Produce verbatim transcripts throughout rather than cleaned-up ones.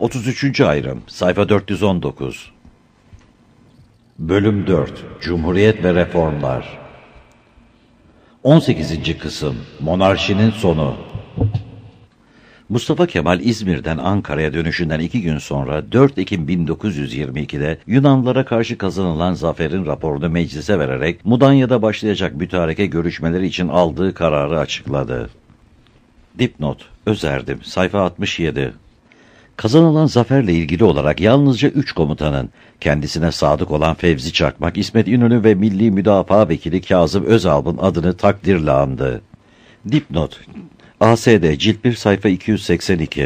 otuz üçüncü ayrım, sayfa dört yüz on dokuz. Bölüm dört, Cumhuriyet ve Reformlar. on sekizinci kısım, Monarşinin sonu. Mustafa Kemal İzmir'den Ankara'ya dönüşünden iki gün sonra dört Ekim bin dokuz yüz yirmi iki'de Yunanlılara karşı kazanılan zaferin raporunu meclise vererek Mudanya'da başlayacak mütareke görüşmeleri için aldığı kararı açıkladı. Dipnot, özerdim, sayfa altmış yedi. Kazanılan zaferle ilgili olarak yalnızca üç komutanın, kendisine sadık olan Fevzi Çakmak, İsmet İnönü ve Milli Müdafaa Vekili Kazım Özalp'ın adını takdirle andı. Dipnot, A S D cilt bir sayfa iki yüz seksen iki.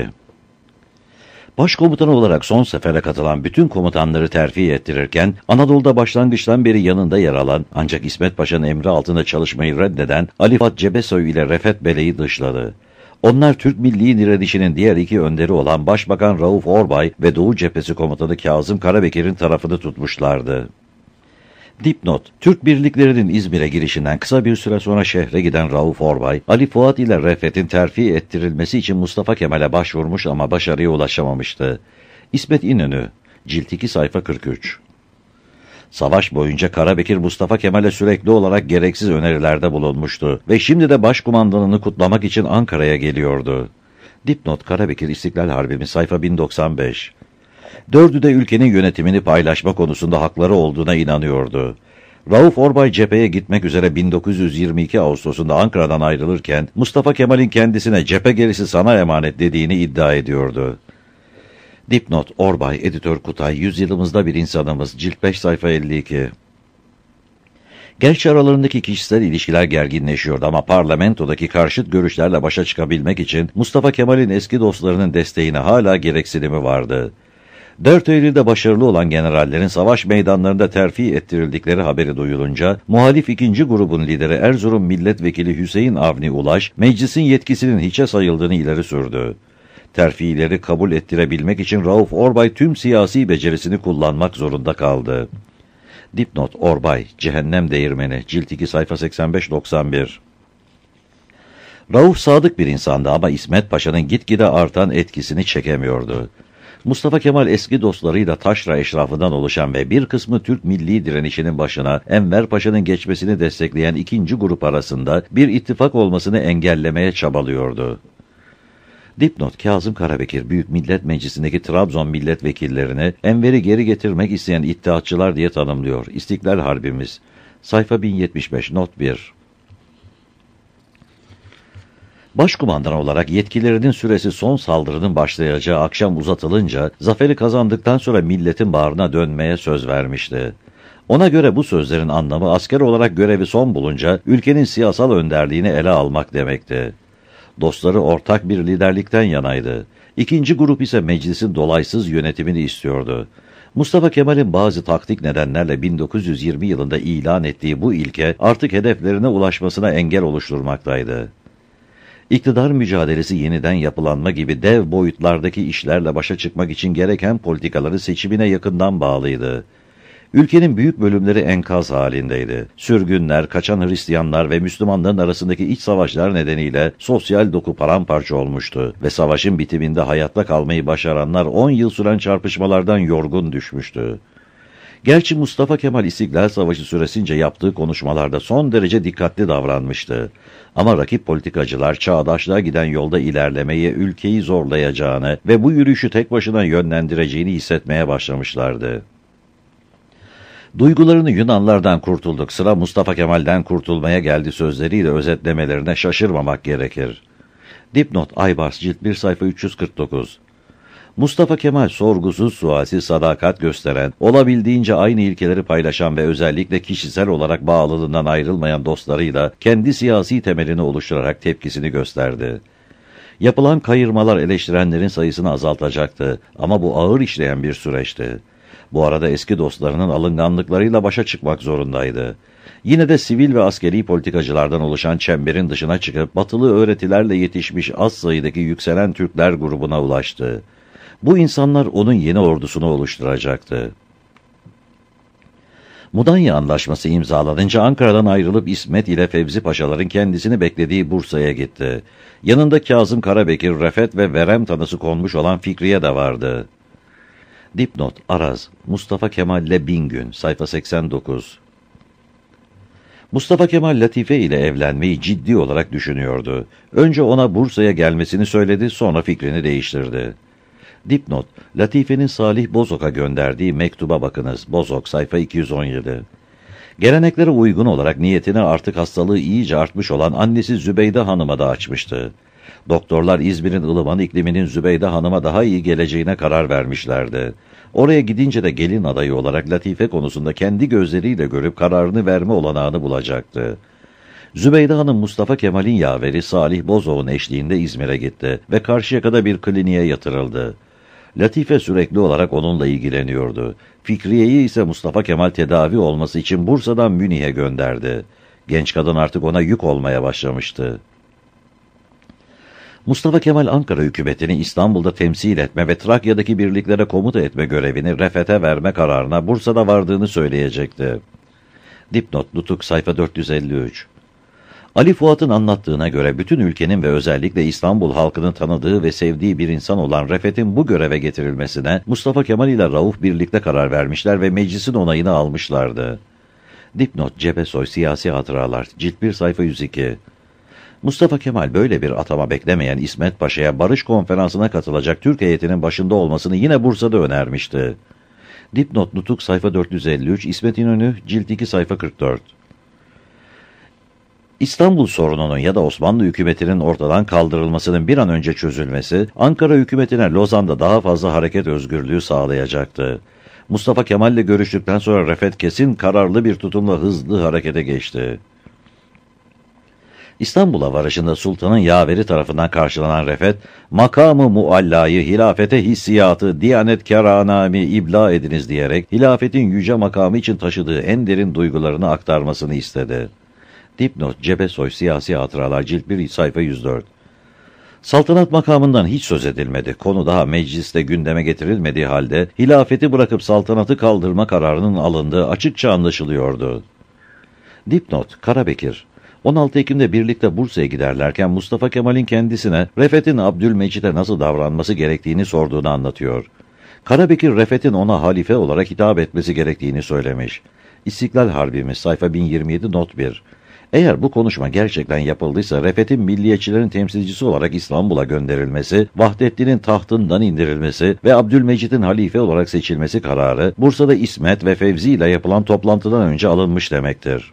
Başkomutan olarak son sefere katılan bütün komutanları terfi ettirirken, Anadolu'da başlangıçtan beri yanında yer alan, ancak İsmet Paşa'nın emri altında çalışmayı reddeden Ali Fuat Cebesoy ile Refet Bey'i dışladı. Onlar Türk Milli Direnişi'nin diğer iki önderi olan Başbakan Rauf Orbay ve Doğu Cephesi Komutanı Kazım Karabekir'in tarafını tutmuşlardı. Dipnot, Türk birliklerinin İzmir'e girişinden kısa bir süre sonra şehre giden Rauf Orbay, Ali Fuat ile Refet'in terfi ettirilmesi için Mustafa Kemal'e başvurmuş ama başarıya ulaşamamıştı. İsmet İnönü, cilt iki sayfa kırk üç. Savaş boyunca Karabekir Mustafa Kemal'e sürekli olarak gereksiz önerilerde bulunmuştu ve şimdi de başkumandanını kutlamak için Ankara'ya geliyordu. Dipnot, Karabekir İstiklal Harbi sayfa bin doksan beş. Dördü de ülkenin yönetimini paylaşma konusunda hakları olduğuna inanıyordu. Rauf Orbay cepheye gitmek üzere bin dokuz yüz yirmi iki Ağustos'unda Ankara'dan ayrılırken Mustafa Kemal'in kendisine cephe gerisi sana emanet dediğini iddia ediyordu. Dipnot, Orbay, Editör Kutay, Yüzyılımızda bir insanımız, cilt beş sayfa elli iki. Gerçi aralarındaki kişisel ilişkiler gerginleşiyordu ama parlamentodaki karşıt görüşlerle başa çıkabilmek için Mustafa Kemal'in eski dostlarının desteğine hala gereksinimi vardı. dört Eylül'de başarılı olan generallerin savaş meydanlarında terfi ettirildikleri haberi duyulunca, muhalif ikinci grubun lideri Erzurum Milletvekili Hüseyin Avni Ulaş, meclisin yetkisinin hiçe sayıldığını ileri sürdü. Terfileri kabul ettirebilmek için Rauf Orbay tüm siyasi becerisini kullanmak zorunda kaldı. Dipnot, Orbay, Cehennem Değirmeni, cilt iki sayfa seksen beş doksan bir. Rauf sadık bir insandı ama İsmet Paşa'nın gitgide artan etkisini çekemiyordu. Mustafa Kemal eski dostlarıyla taşra eşrafından oluşan ve bir kısmı Türk Milli Direnişi'nin başına Enver Paşa'nın geçmesini destekleyen ikinci grup arasında bir ittifak olmasını engellemeye çabalıyordu. Dipnot, Kazım Karabekir, Büyük Millet Meclisi'ndeki Trabzon milletvekillerini Enver'i geri getirmek isteyen iddiatçılar diye tanımlıyor. İstiklal Harbimiz, sayfa bin yetmiş beş, not bir. Başkumandan olarak yetkilerinin süresi son saldırının başlayacağı akşam uzatılınca, zaferi kazandıktan sonra milletin bağrına dönmeye söz vermişti. Ona göre bu sözlerin anlamı asker olarak görevi son bulunca ülkenin siyasal önderliğini ele almak demekti. Dostları ortak bir liderlikten yanaydı. İkinci grup ise meclisin dolaysız yönetimini istiyordu. Mustafa Kemal'in bazı taktik nedenlerle bin dokuz yüz yirmi yılında ilan ettiği bu ilke artık hedeflerine ulaşmasına engel oluşturmaktaydı. İktidar mücadelesi yeniden yapılanma gibi dev boyutlardaki işlerle başa çıkmak için gereken politikaları seçimine yakından bağlıydı. Ülkenin büyük bölümleri enkaz halindeydi. Sürgünler, kaçan Hristiyanlar ve Müslümanların arasındaki iç savaşlar nedeniyle sosyal doku paramparça olmuştu ve savaşın bitiminde hayatta kalmayı başaranlar on yıl süren çarpışmalardan yorgun düşmüştü. Gerçi Mustafa Kemal İstiklal Savaşı süresince yaptığı konuşmalarda son derece dikkatli davranmıştı. Ama rakip politikacılar çağdaşlığa giden yolda ilerlemeye ülkeyi zorlayacağını ve bu yürüyüşü tek başına yönlendireceğini hissetmeye başlamışlardı. Duygularını Yunanlardan kurtulduk, sıra Mustafa Kemal'den kurtulmaya geldi sözleriyle özetlemelerine şaşırmamak gerekir. Dipnot, Aybars, cilt bir sayfa üç yüz kırk dokuz. Mustafa Kemal sorgusuz sualsiz sadakat gösteren, olabildiğince aynı ilkeleri paylaşan ve özellikle kişisel olarak bağlılığından ayrılmayan dostlarıyla kendi siyasi temelini oluşturarak tepkisini gösterdi. Yapılan kayırmalar eleştirenlerin sayısını azaltacaktı ama bu ağır işleyen bir süreçti. Bu arada eski dostlarının alınganlıklarıyla başa çıkmak zorundaydı. Yine de sivil ve askeri politikacılardan oluşan çemberin dışına çıkıp batılı öğretilerle yetişmiş az sayıdaki yükselen Türkler grubuna ulaştı. Bu insanlar onun yeni ordusunu oluşturacaktı. Mudanya Anlaşması imzalanınca Ankara'dan ayrılıp İsmet ile Fevzi Paşaların kendisini beklediği Bursa'ya gitti. Yanında Kazım Karabekir, Refet ve Verem tanısı konmuş olan Fikriye de vardı. Dipnot: Araz, Mustafa Kemal'le Bingün, sayfa seksen dokuz. Mustafa Kemal Latife ile evlenmeyi ciddi olarak düşünüyordu. Önce ona Bursa'ya gelmesini söyledi, sonra fikrini değiştirdi. Dipnot: Latife'nin Salih Bozok'a gönderdiği mektuba bakınız. Bozok, sayfa iki yüz on yedi. Geleneklere uygun olarak niyetini artık hastalığı iyice artmış olan annesi Zübeyde Hanım'a da açmıştı. Doktorlar İzmir'in ılıman ikliminin Zübeyde Hanım'a daha iyi geleceğine karar vermişlerdi. Oraya gidince de gelin adayı olarak Latife konusunda kendi gözleriyle görüp kararını verme olanağını bulacaktı. Zübeyde Hanım Mustafa Kemal'in yaveri Salih Bozok'un eşliğinde İzmir'e gitti ve Karşıyaka'da bir kliniğe yatırıldı. Latife sürekli olarak onunla ilgileniyordu. Fikriye'yi ise Mustafa Kemal tedavi olması için Bursa'dan Münih'e gönderdi. Genç kadın artık ona yük olmaya başlamıştı. Mustafa Kemal Ankara hükümetini İstanbul'da temsil etme ve Trakya'daki birliklere komuta etme görevini Refet'e verme kararına Bursa'da vardığını söyleyecekti. Dipnot: Nutuk, sayfa dört yüz elli üç. Ali Fuat'ın anlattığına göre bütün ülkenin ve özellikle İstanbul halkının tanıdığı ve sevdiği bir insan olan Refet'in bu göreve getirilmesine Mustafa Kemal ile Rauf birlikte karar vermişler ve meclisin onayını almışlardı. Dipnot: Cebesoy, Siyasi Hatıralar, cilt bir, sayfa yüz iki. Mustafa Kemal böyle bir atama beklemeyen İsmet Paşa'ya barış konferansına katılacak Türk heyetinin başında olmasını yine Bursa'da önermişti. Dipnot: Nutuk, sayfa dört yüz elli üç, İsmet İnönü, cilt iki, sayfa kırk dört. İstanbul sorununun ya da Osmanlı hükümetinin ortadan kaldırılmasının bir an önce çözülmesi, Ankara hükümetine Lozan'da daha fazla hareket özgürlüğü sağlayacaktı. Mustafa Kemal'le görüştükten sonra Refet kesin kararlı bir tutumla hızlı harekete geçti. İstanbul'a varışında sultanın yaveri tarafından karşılanan Refet, makamı muallayı, hilafete hissiyatı, diyanetkârânâmi ibla ediniz diyerek hilafetin yüce makamı için taşıdığı en derin duygularını aktarmasını istedi. Dipnot: Cebesoy, Siyasi Hatıralar, cilt bir, sayfa yüz dört. Saltanat makamından hiç söz edilmedi. Konu daha mecliste gündeme getirilmediği halde hilafeti bırakıp saltanatı kaldırma kararının alındığı açıkça anlaşılıyordu. Dipnot: Karabekir: on altı Ekim'de birlikte Bursa'ya giderlerken Mustafa Kemal'in kendisine Refet'in Abdülmecit'e nasıl davranması gerektiğini sorduğunu anlatıyor. Karabekir, Refet'in ona halife olarak hitap etmesi gerektiğini söylemiş. İstiklal Harbimiz, sayfa bin yirmi yedi, not bir. Eğer bu konuşma gerçekten yapıldıysa Refet'in milliyetçilerin temsilcisi olarak İstanbul'a gönderilmesi, Vahdettin'in tahtından indirilmesi ve Abdülmecit'in halife olarak seçilmesi kararı Bursa'da İsmet ve Fevzi ile yapılan toplantıdan önce alınmış demektir.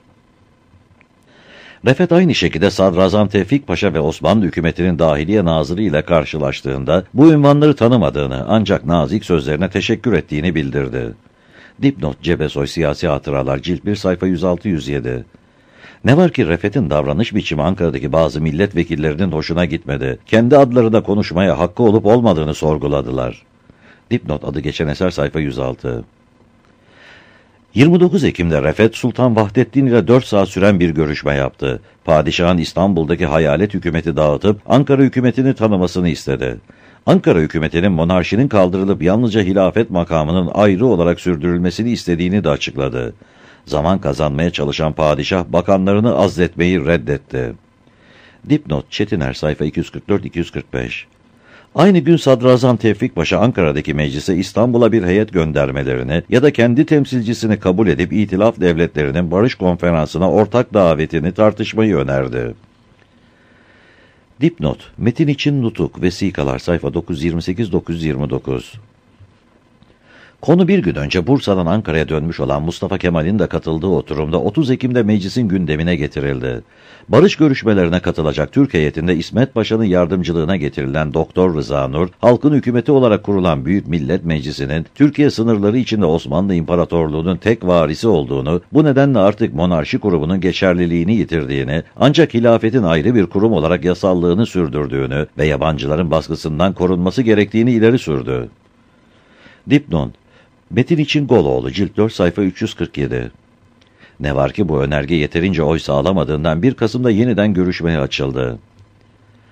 Refet aynı şekilde Sadrazam Tevfik Paşa ve Osmanlı hükümetinin Dahiliye Nazırı ile karşılaştığında bu ünvanları tanımadığını ancak nazik sözlerine teşekkür ettiğini bildirdi. Dipnot: Cebesoy, Siyasi Hatıralar, cilt bir, sayfa yüz altı yüz yedi. Ne var ki Refet'in davranış biçimi Ankara'daki bazı milletvekillerinin hoşuna gitmedi. Kendi adlarında konuşmaya hakkı olup olmadığını sorguladılar. Dipnot: adı geçen eser, sayfa yüz altı. yirmi dokuz Ekim'de Refet, Sultan Vahdettin ile dört saat süren bir görüşme yaptı. Padişahın İstanbul'daki hayalet hükümeti dağıtıp Ankara hükümetini tanımasını istedi. Ankara hükümetinin monarşinin kaldırılıp yalnızca hilafet makamının ayrı olarak sürdürülmesini istediğini de açıkladı. Zaman kazanmaya çalışan padişah bakanlarını azletmeyi reddetti. Dipnot: Çetiner, sayfa iki yüz kırk dört iki yüz kırk beş. Aynı gün Sadrazam Tevfik Paşa Ankara'daki meclise İstanbul'a bir heyet göndermelerini ya da kendi temsilcisini kabul edip İtilaf devletlerinin barış konferansına ortak davetini tartışmayı önerdi. Dipnot: Metin için Nutuk, Vesikalar, sayfa dokuz yüz yirmi sekiz dokuz yüz yirmi dokuz. Konu bir gün önce Bursa'dan Ankara'ya dönmüş olan Mustafa Kemal'in de katıldığı oturumda otuz Ekim'de meclisin gündemine getirildi. Barış görüşmelerine katılacak Türk heyetinde İsmet Paşa'nın yardımcılığına getirilen Doktor Rıza Nur, halkın hükümeti olarak kurulan Büyük Millet Meclisi'nin Türkiye sınırları içinde Osmanlı İmparatorluğu'nun tek varisi olduğunu, bu nedenle artık monarşi kurumunun geçerliliğini yitirdiğini, ancak hilafetin ayrı bir kurum olarak yasallığını sürdürdüğünü ve yabancıların baskısından korunması gerektiğini ileri sürdü. Dipnot: Metin için Goloğlu, cilt dört, sayfa üç yüz kırk yedi. Ne var ki bu önerge yeterince oy sağlamadığından bir Kasım'da yeniden görüşmeye açıldı.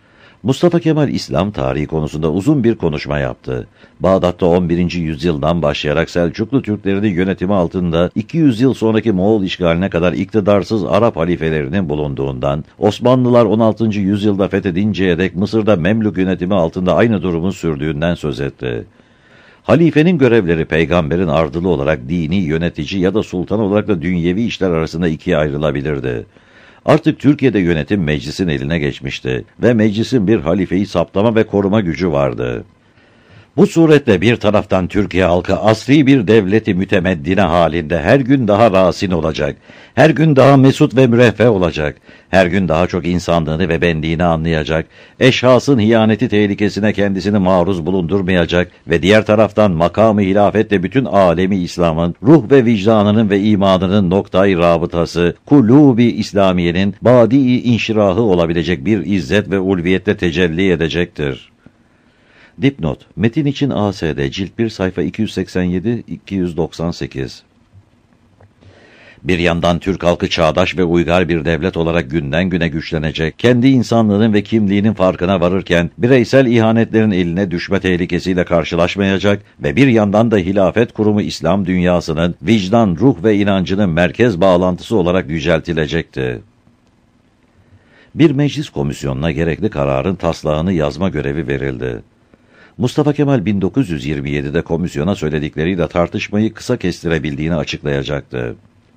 Mustafa Kemal İslam tarihi konusunda uzun bir konuşma yaptı. Bağdat'ta on birinci yüzyıldan başlayarak Selçuklu Türklerinin yönetimi altında iki yüz yıl sonraki Moğol işgaline kadar iktidarsız Arap halifelerinin bulunduğundan, Osmanlılar on altıncı yüzyılda fethedinceye dek Mısır'da Memlük yönetimi altında aynı durumun sürdüğünden söz etti. Halifenin görevleri peygamberin ardılı olarak dini yönetici ya da sultan olarak da dünyevi işler arasında ikiye ayrılabilirdi. Artık Türkiye'de yönetim meclisin eline geçmişti ve meclisin bir halifeyi saptama ve koruma gücü vardı. Bu suretle bir taraftan Türkiye halkı asri bir devleti mütemeddine halinde her gün daha rasin olacak, her gün daha mesut ve müreffeh olacak, her gün daha çok insanlığını ve benliğini anlayacak, eşhasın hiyaneti tehlikesine kendisini maruz bulundurmayacak ve diğer taraftan makamı hilafetle bütün alemi İslam'ın ruh ve vicdanının ve imanının noktayı rabıtası, kulubi İslamiye'nin badi-i inşirahı olabilecek bir izzet ve ulviyette tecelli edecektir. Dipnot, metin için A S D, cilt bir, sayfa iki yüz seksen yedi iki yüz doksan sekiz. Bir yandan Türk halkı çağdaş ve uygar bir devlet olarak günden güne güçlenecek, kendi insanlığının ve kimliğinin farkına varırken, bireysel ihanetlerin eline düşme tehlikesiyle karşılaşmayacak ve bir yandan da hilafet kurumu İslam dünyasının vicdan, ruh ve inancının merkez bağlantısı olarak yüceltilecekti. Bir meclis komisyonuna gerekli kararın taslağını yazma görevi verildi. Mustafa Kemal bin dokuz yüz yirmi yedide komisyona söyledikleriyle tartışmayı kısa kestirebildiğini açıklayacaktı.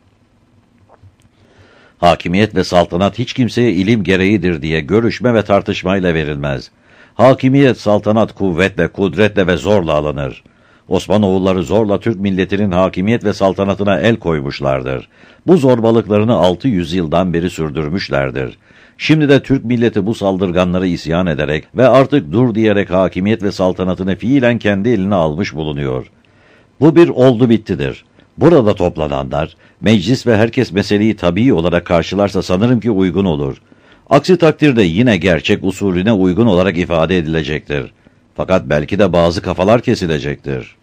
Hakimiyet ve saltanat hiç kimseye ilim gereğidir diye görüşme ve tartışmayla verilmez. Hakimiyet, saltanat kuvvetle, kudretle ve zorla alınır. Osmanoğulları zorla Türk milletinin hakimiyet ve saltanatına el koymuşlardır. Bu zorbalıklarını altı yüz yıldan beri sürdürmüşlerdir. Şimdi de Türk milleti bu saldırganları isyan ederek ve artık dur diyerek hakimiyet ve saltanatını fiilen kendi eline almış bulunuyor. Bu bir oldu bittidir. Burada toplananlar, meclis ve herkes meseleyi tabii olarak karşılarsa sanırım ki uygun olur. Aksi takdirde yine gerçek usulüne uygun olarak ifade edilecektir. Fakat belki de bazı kafalar kesilecektir.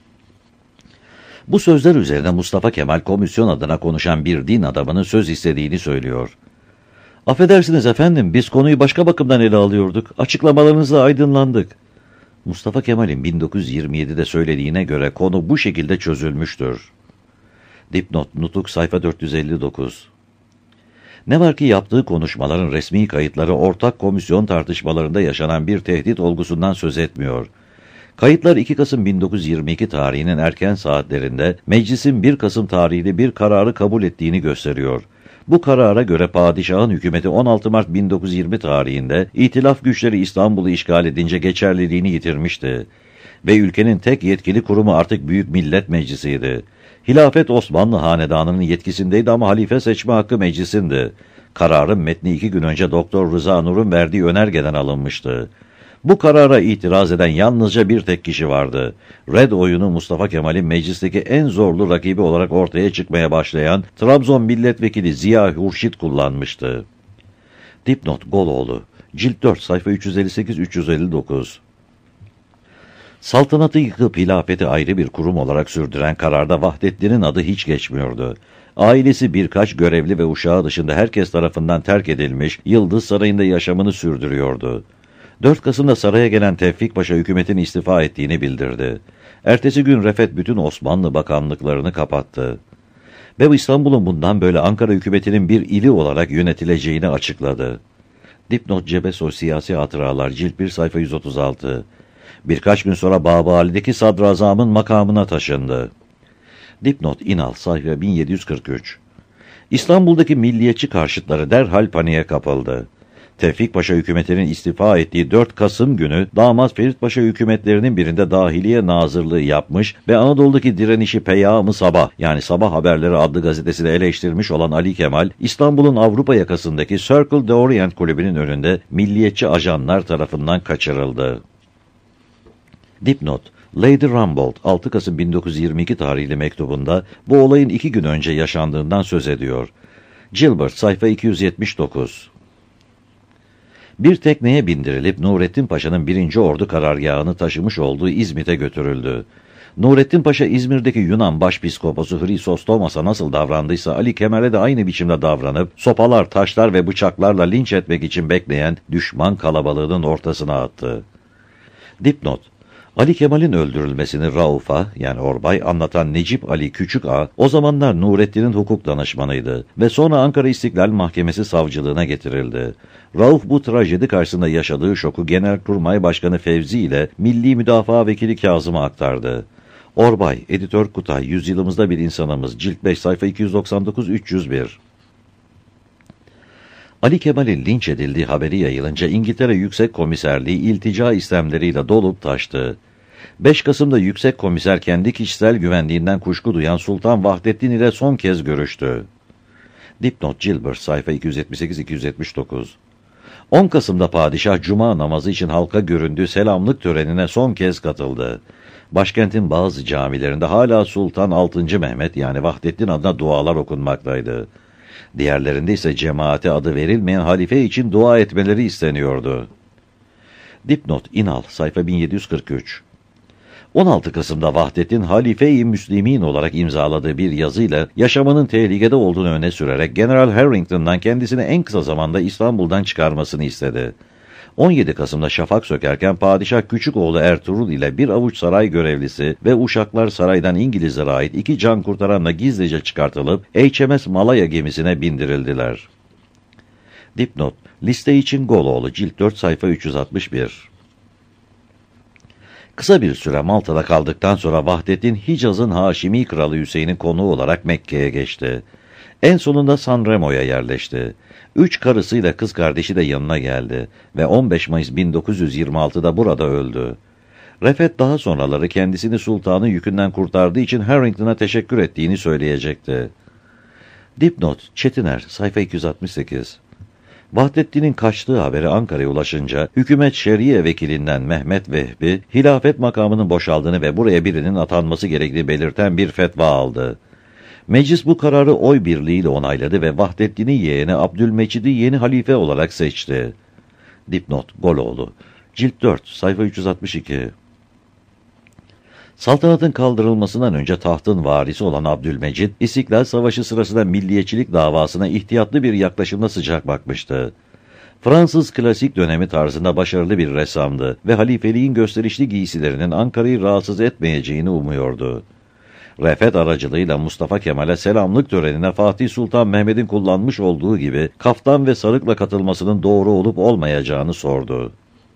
Bu sözler üzerine Mustafa Kemal komisyon adına konuşan bir din adamının söz istediğini söylüyor. "Affedersiniz efendim, biz konuyu başka bakımdan ele alıyorduk. Açıklamalarınızla aydınlandık." Mustafa Kemal'in bin dokuz yüz yirmi yedide söylediğine göre konu bu şekilde çözülmüştür. Dipnot, Nutuk, sayfa dört yüz elli dokuz. Ne var ki yaptığı konuşmaların resmi kayıtları ortak komisyon tartışmalarında yaşanan bir tehdit olgusundan söz etmiyor. Kayıtlar iki Kasım bin dokuz yüz yirmi iki tarihinin erken saatlerinde meclisin bir Kasım tarihli bir kararı kabul ettiğini gösteriyor. Bu karara göre padişahın hükümeti on altı Mart bin dokuz yüz yirmi tarihinde İtilaf güçleri İstanbul'u işgal edince geçerliliğini yitirmişti. Ve ülkenin tek yetkili kurumu artık Büyük Millet Meclisi'ydi. Hilafet Osmanlı Hanedanı'nın yetkisindeydi ama halife seçme hakkı meclisindi. Kararın metni iki gün önce Doktor Rıza Nur'un verdiği önergeden alınmıştı. Bu karara itiraz eden yalnızca bir tek kişi vardı. Red oyunu Mustafa Kemal'in meclisteki en zorlu rakibi olarak ortaya çıkmaya başlayan Trabzon Milletvekili Ziya Hurşit kullanmıştı. Dipnot, Goloğlu, cilt dört, sayfa üç yüz elli sekiz üç yüz elli dokuz. Saltanatı yıkıp hilafeti ayrı bir kurum olarak sürdüren kararda Vahdettin'in adı hiç geçmiyordu. Ailesi birkaç görevli ve uşağı dışında herkes tarafından terk edilmiş, Yıldız Sarayı'nda yaşamını sürdürüyordu. dört Kasım'da saraya gelen Tevfik Paşa hükümetin istifa ettiğini bildirdi. Ertesi gün Refet bütün Osmanlı bakanlıklarını kapattı. Ve İstanbul'un bundan böyle Ankara hükümetinin bir ili olarak yönetileceğini açıkladı. Dipnot, Cebesoy, Siyasi Hatıralar, cilt bir, sayfa yüz otuz altı. Birkaç gün sonra Babali'deki sadrazamın makamına taşındı. Dipnot, İnal, sayfa bin yedi yüz kırk üç. İstanbul'daki milliyetçi karşıtları derhal paniğe kapıldı. Tevfik Paşa hükümetinin istifa ettiği dört Kasım günü Damat Ferit Paşa hükümetlerinin birinde Dahiliye Nazırlığı yapmış ve Anadolu'daki direnişi Peyam-ı Sabah yani Sabah Haberleri adlı gazetesini eleştirmiş olan Ali Kemal, İstanbul'un Avrupa yakasındaki Circle de Orient kulübünün önünde milliyetçi ajanlar tarafından kaçırıldı. Dipnot, Lady Rumbold, altı Kasım bin dokuz yüz yirmi iki tarihli mektubunda bu olayın iki gün önce yaşandığından söz ediyor. Gilbert, sayfa iki yüz yetmiş dokuz. Bir tekneye bindirilip Nurettin Paşa'nın birinci Ordu karargahını taşımış olduğu İzmit'e götürüldü. Nurettin Paşa İzmir'deki Yunan başpiskoposu Hristostomas'a nasıl davrandıysa Ali Kemal'e de aynı biçimde davranıp sopalar, taşlar ve bıçaklarla linç etmek için bekleyen düşman kalabalığının ortasına attı. Dipnot: Ali Kemal'in öldürülmesini Rauf'a, yani Orbay, anlatan Necip Ali Küçük Ağa, o zamanlar Nurettin'in hukuk danışmanıydı ve sonra Ankara İstiklal Mahkemesi savcılığına getirildi. Rauf bu trajedi karşısında yaşadığı şoku Genelkurmay Başkanı Fevzi ile Milli Müdafaa Vekili Kazım'a aktardı. Orbay, Editör Kutay, Yüzyılımızda Bir İnsanımız, Cilt beş, sayfa iki yüz doksan dokuz üç yüz bir. Ali Kemal'in linç edildiği haberi yayılınca İngiltere Yüksek Komiserliği iltica istemleriyle dolup taştı. beş Kasım'da Yüksek Komiser kendi kişisel güvenliğinden kuşku duyan Sultan Vahdettin ile son kez görüştü. Dipnot: Gilbert, sayfa iki yüz yetmiş sekiz iki yüz yetmiş dokuz. on Kasım'da padişah cuma namazı için halka göründüğü selamlık törenine son kez katıldı. Başkentin bazı camilerinde hala Sultan altıncı Mehmet, yani Vahdettin adına dualar okunmaktaydı. Diğerlerinde ise cemaate adı verilmeyen halife için dua etmeleri isteniyordu. Dipnot: İnal, sayfa bin yedi yüz kırk üç. on altı Kasım'da Vahdettin Halife-i Müslimin olarak imzaladığı bir yazıyla yaşamının tehlikede olduğunu öne sürerek General Harrington'dan kendisini en kısa zamanda İstanbul'dan çıkarmasını istedi. on yedi Kasım'da şafak sökerken padişah küçük oğlu Ertuğrul ile bir avuç saray görevlisi ve uşaklar saraydan İngilizlere ait iki can kurtaranla gizlice çıkartılıp H M S Malaya gemisine bindirildiler. Dipnot: Liste için Goloğlu, Cilt dört, sayfa üç yüz altmış bir. Kısa bir süre Malta'da kaldıktan sonra Vahdettin Hicaz'ın Haşimi Kralı Hüseyin'in konuğu olarak Mekke'ye geçti. En sonunda Sanremo'ya yerleşti. Üç karısıyla kız kardeşi de yanına geldi ve on beş Mayıs bin dokuz yüz yirmi altıda burada öldü. Refet daha sonraları kendisini sultanın yükünden kurtardığı için Harrington'a teşekkür ettiğini söyleyecekti. Dipnot: Çetiner, sayfa iki yüz altmış sekiz. Vahdettin'in kaçtığı haberi Ankara'ya ulaşınca hükümet şeriye vekilinden Mehmet Vehbi, hilafet makamının boşaldığını ve buraya birinin atanması gerektiğini belirten bir fetva aldı. Meclis bu kararı oy birliğiyle onayladı ve Vahdettin'in yeğeni Abdülmecid'i yeni halife olarak seçti. Dipnot: Goloğlu, Cilt dört, sayfa üç yüz altmış iki. Saltanatın kaldırılmasından önce tahtın varisi olan Abdülmecid, İstiklal Savaşı sırasında milliyetçilik davasına ihtiyatlı bir yaklaşımla sıcak bakmıştı. Fransız klasik dönemi tarzında başarılı bir ressamdı ve halifeliğin gösterişli giysilerinin Ankara'yı rahatsız etmeyeceğini umuyordu. Refet aracılığıyla Mustafa Kemal'e selamlık törenine Fatih Sultan Mehmet'in kullanmış olduğu gibi kaftan ve sarıkla katılmasının doğru olup olmayacağını sordu.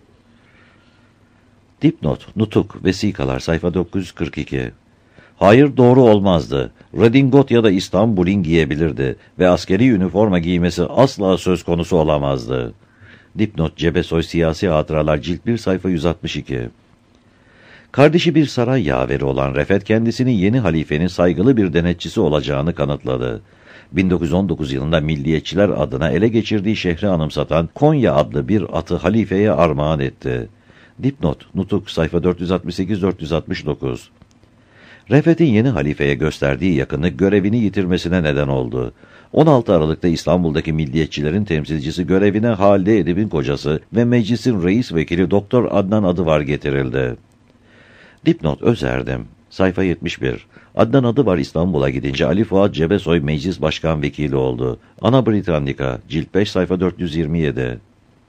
Dipnot: Nutuk, Vesikalar, sayfa dokuz yüz kırk iki. Hayır, doğru olmazdı. Redingot ya da İstanbul'in giyebilirdi ve askeri üniforma giymesi asla söz konusu olamazdı. Dipnot: Cebesoy Siyasi Hatıralar, Cilt bir, sayfa yüz altmış iki. Kardeşi bir saray yaveri olan Refet kendisini yeni halifenin saygılı bir denetçisi olacağını kanıtladı. bin dokuz yüz on dokuz yılında milliyetçiler adına ele geçirdiği şehri anımsatan Konya adlı bir atı halifeye armağan etti. Dipnot: Nutuk, sayfa dört yüz altmış sekiz dört yüz altmış dokuz. Refet'in yeni halifeye gösterdiği yakınlık görevini yitirmesine neden oldu. on altı Aralık'ta İstanbul'daki milliyetçilerin temsilcisi görevine Halide Edip'in kocası ve meclisin reis vekili Doktor Adnan Adıvar getirildi. Dipnot: Özerdem, sayfa yetmiş bir. Adnan Adıvar İstanbul'a gidince Ali Fuat Cebesoy meclis başkan vekili oldu. Ana Britannica, Cilt beş, sayfa dört yüz yirmi yedi.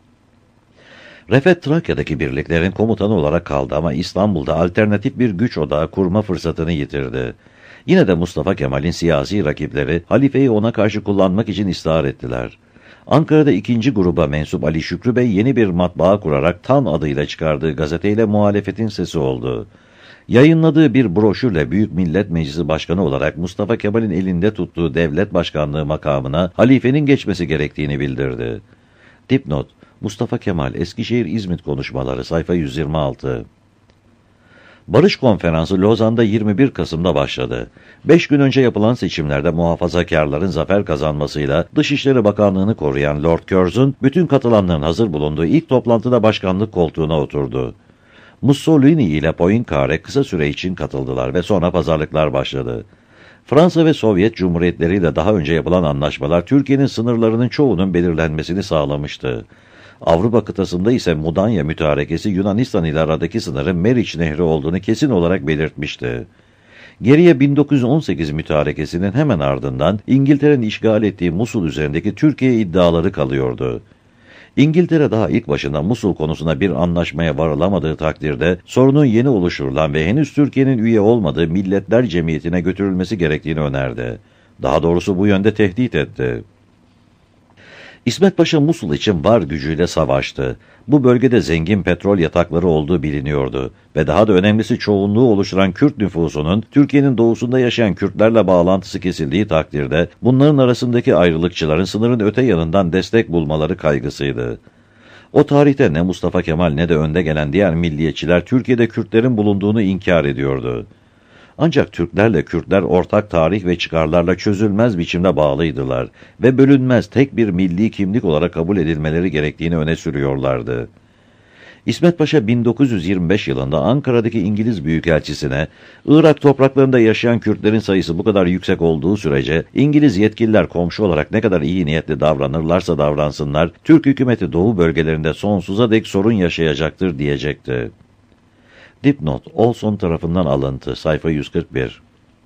Refet Trakya'daki birliklerin komutanı olarak kaldı ama İstanbul'da alternatif bir güç odağı kurma fırsatını yitirdi. Yine de Mustafa Kemal'in siyasi rakipleri halifeyi ona karşı kullanmak için ısrar ettiler. Ankara'da ikinci gruba mensup Ali Şükrü Bey yeni bir matbaa kurarak Tan adıyla çıkardığı gazeteyle muhalefetin sesi oldu. Yayınladığı bir broşürle Büyük Millet Meclisi Başkanı olarak Mustafa Kemal'in elinde tuttuğu devlet başkanlığı makamına halifenin geçmesi gerektiğini bildirdi. Dipnot: Mustafa Kemal, Eskişehir İzmit Konuşmaları, sayfa yüz yirmi altı. Barış Konferansı Lozan'da yirmi bir Kasım'da başladı. Beş gün önce yapılan seçimlerde muhafazakarların zafer kazanmasıyla Dışişleri Bakanlığı'nı koruyan Lord Curzon, bütün katılanların hazır bulunduğu ilk toplantıda başkanlık koltuğuna oturdu. Mussolini ile Poincaré kısa süre için katıldılar ve sonra pazarlıklar başladı. Fransa ve Sovyet Cumhuriyetleriyle daha önce yapılan anlaşmalar Türkiye'nin sınırlarının çoğunun belirlenmesini sağlamıştı. Avrupa kıtasında ise Mudanya mütarekesi Yunanistan ile aradaki sınırın Meriç Nehri olduğunu kesin olarak belirtmişti. Geriye bin dokuz yüz on sekiz mütarekesinin hemen ardından İngiltere'nin işgal ettiği Musul üzerindeki Türkiye iddiaları kalıyordu. İngiltere daha ilk başında Musul konusunda bir anlaşmaya varılamadığı takdirde sorunun yeni oluşturulan ve henüz Türkiye'nin üye olmadığı Milletler Cemiyeti'ne götürülmesi gerektiğini önerdi. Daha doğrusu bu yönde tehdit etti. İsmet Paşa Musul için var gücüyle savaştı. Bu bölgede zengin petrol yatakları olduğu biliniyordu ve daha da önemlisi çoğunluğu oluşturan Kürt nüfusunun Türkiye'nin doğusunda yaşayan Kürtlerle bağlantısı kesildiği takdirde bunların arasındaki ayrılıkçıların sınırın öte yanından destek bulmaları kaygısıydı. O tarihte ne Mustafa Kemal ne de önde gelen diğer milliyetçiler Türkiye'de Kürtlerin bulunduğunu inkar ediyordu. Ancak Türklerle Kürtler ortak tarih ve çıkarlarla çözülmez biçimde bağlıydılar ve bölünmez tek bir milli kimlik olarak kabul edilmeleri gerektiğini öne sürüyorlardı. İsmet Paşa bin dokuz yüz yirmi beş yılında Ankara'daki İngiliz Büyükelçisi'ne Irak topraklarında yaşayan Kürtlerin sayısı bu kadar yüksek olduğu sürece İngiliz yetkililer komşu olarak ne kadar iyi niyetli davranırlarsa davransınlar Türk hükümeti Doğu bölgelerinde sonsuza dek sorun yaşayacaktır diyecekti. Dipnot, Olson tarafından alıntı, sayfa yüz kırk bir.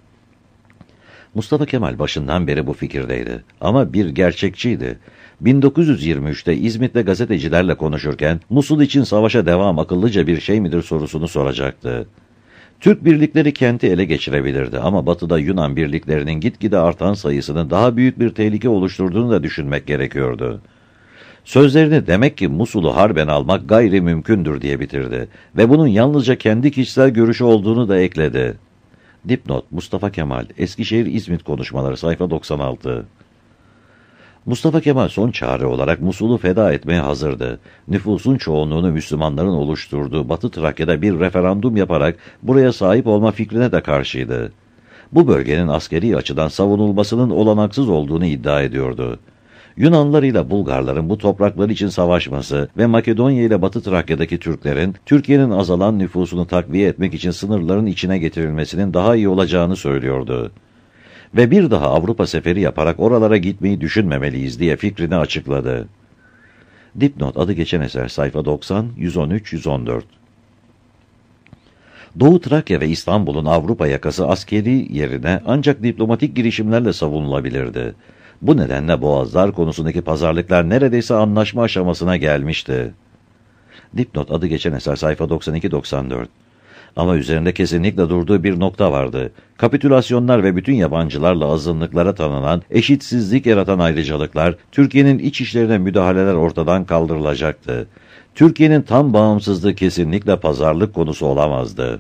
Mustafa Kemal başından beri bu fikirdeydi ama bir gerçekçiydi. bin dokuz yüz yirmi üçte İzmit'te gazetecilerle konuşurken Musul için savaşa devam akıllıca bir şey midir sorusunu soracaktı. Türk birlikleri kenti ele geçirebilirdi ama batıda Yunan birliklerinin gitgide artan sayısının daha büyük bir tehlike oluşturduğunu da düşünmek gerekiyordu. Sözlerini demek ki Musul'u harben almak gayri mümkündür diye bitirdi ve bunun yalnızca kendi kişisel görüşü olduğunu da ekledi. Dipnot, Mustafa Kemal, Eskişehir-İzmit konuşmaları, sayfa doksan altı. Mustafa Kemal son çare olarak Musul'u feda etmeye hazırdı. Nüfusun çoğunluğunu Müslümanların oluşturduğu Batı Trakya'da bir referandum yaparak buraya sahip olma fikrine de karşıydı. Bu bölgenin askeri açıdan savunulmasının olanaksız olduğunu iddia ediyordu. Yunanlılar ile Bulgarların bu topraklar için savaşması ve Makedonya ile Batı Trakya'daki Türklerin Türkiye'nin azalan nüfusunu takviye etmek için sınırların içine getirilmesinin daha iyi olacağını söylüyordu. Ve bir daha Avrupa seferi yaparak oralara gitmeyi düşünmemeliyiz diye fikrini açıkladı. Dipnot, adı geçen eser, sayfa doksan, yüz on üç yüz on dört. Doğu Trakya ve İstanbul'un Avrupa yakası askeri yerine ancak diplomatik girişimlerle savunulabilirdi. Bu nedenle Boğazlar konusundaki pazarlıklar neredeyse anlaşma aşamasına gelmişti. Dipnot, adı geçen eser, sayfa doksan iki doksan dört. Ama üzerinde kesinlikle durduğu bir nokta vardı. Kapitülasyonlar ve bütün yabancılarla azınlıklara tanınan, eşitsizlik yaratan ayrıcalıklar, Türkiye'nin iç işlerine müdahaleler ortadan kaldırılacaktı. Türkiye'nin tam bağımsızlığı kesinlikle pazarlık konusu olamazdı.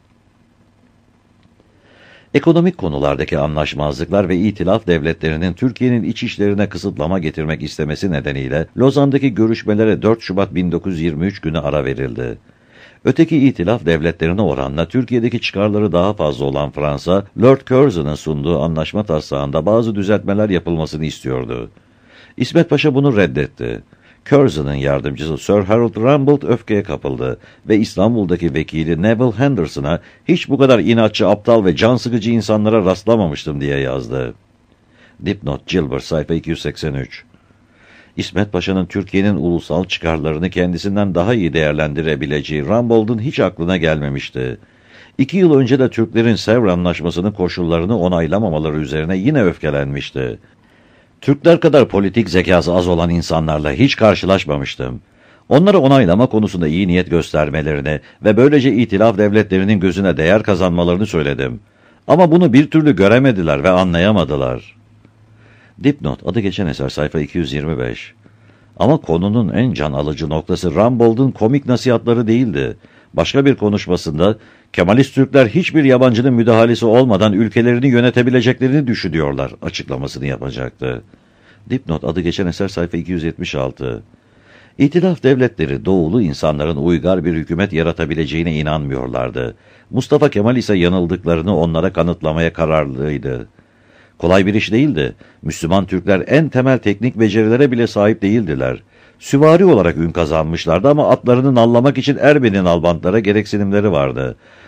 Ekonomik konulardaki anlaşmazlıklar ve itilaf devletlerinin Türkiye'nin iç işlerine kısıtlama getirmek istemesi nedeniyle Lozan'daki görüşmelere dört Şubat bin dokuz yüz yirmi üç günü ara verildi. Öteki itilaf devletlerine oranla Türkiye'deki çıkarları daha fazla olan Fransa, Lord Curzon'un sunduğu anlaşma taslağında bazı düzeltmeler yapılmasını istiyordu. İsmet Paşa bunu reddetti. Curzon'un yardımcısı Sir Harold Rumbold öfkeye kapıldı ve İstanbul'daki vekili Neville Henderson'a hiç bu kadar inatçı, aptal ve can sıkıcı insanlara rastlamamıştım diye yazdı. Dipnot, Gilbert, sayfa iki yüz seksen üç. İsmet Paşa'nın Türkiye'nin ulusal çıkarlarını kendisinden daha iyi değerlendirebileceği Rumbold'un hiç aklına gelmemişti. İki yıl önce de Türklerin Sevr Anlaşması'nın koşullarını onaylamamaları üzerine yine öfkelenmişti. Türkler kadar politik zekası az olan insanlarla hiç karşılaşmamıştım. Onları onaylama konusunda iyi niyet göstermelerini ve böylece itilaf devletlerinin gözüne değer kazanmalarını söyledim. Ama bunu bir türlü göremediler ve anlayamadılar. Dipnot, adı geçen eser, sayfa iki yüz yirmi beş. Ama konunun en can alıcı noktası Rumbold'un komik nasihatları değildi. Başka bir konuşmasında, Kemalist Türkler hiçbir yabancının müdahalesi olmadan ülkelerini yönetebileceklerini düşünüyorlar açıklamasını yapacaktı. Dipnot, adı geçen eser, sayfa iki yüz yetmiş altı. İtilaf devletleri doğulu insanların uygar bir hükümet yaratabileceğine inanmıyorlardı. Mustafa Kemal ise yanıldıklarını onlara kanıtlamaya kararlıydı. Kolay bir iş değildi. Müslüman Türkler en temel teknik becerilere bile sahip değildiler. Süvari olarak ün kazanmışlardı ama atlarını nallamak için Ermeni nalbantlara gereksinimleri vardı.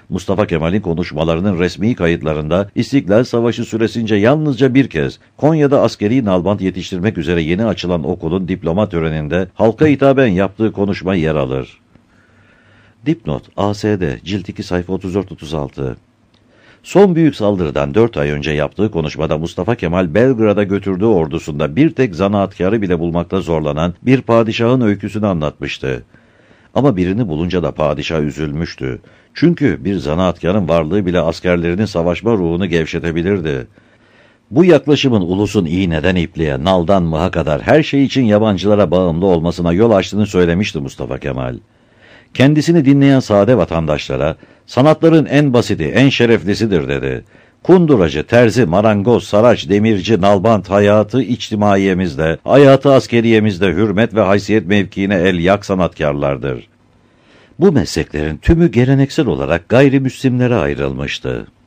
Mustafa Kemal'in konuşmalarının resmi kayıtlarında İstiklal Savaşı süresince yalnızca bir kez Konya'da askeri nalbant yetiştirmek üzere yeni açılan okulun diploma töreninde halka hitaben yaptığı konuşma yer alır. Dipnot A S D Cilt iki sayfa otuz dört otuz altı. Son büyük saldırıdan dört ay önce yaptığı konuşmada Mustafa Kemal, Belgrad'a götürdüğü ordusunda bir tek zanaatkarı bile bulmakta zorlanan bir padişahın öyküsünü anlatmıştı. Ama birini bulunca da padişah üzülmüştü. Çünkü bir zanaatkarın varlığı bile askerlerinin savaşma ruhunu gevşetebilirdi. Bu yaklaşımın ulusun iğneden ipliğe, naldan mıha kadar her şey için yabancılara bağımlı olmasına yol açtığını söylemişti Mustafa Kemal. Kendisini dinleyen sade vatandaşlara, sanatların en basiti, en şereflisidir dedi. Kunduracı, terzi, marangoz, saraç, demirci, nalbant hayatı içtimaiyemizde, hayatı askeriyemizde hürmet ve haysiyet mevkiine el yak sanatkarlardır. Bu mesleklerin tümü geleneksel olarak gayrimüslimlere ayrılmıştı.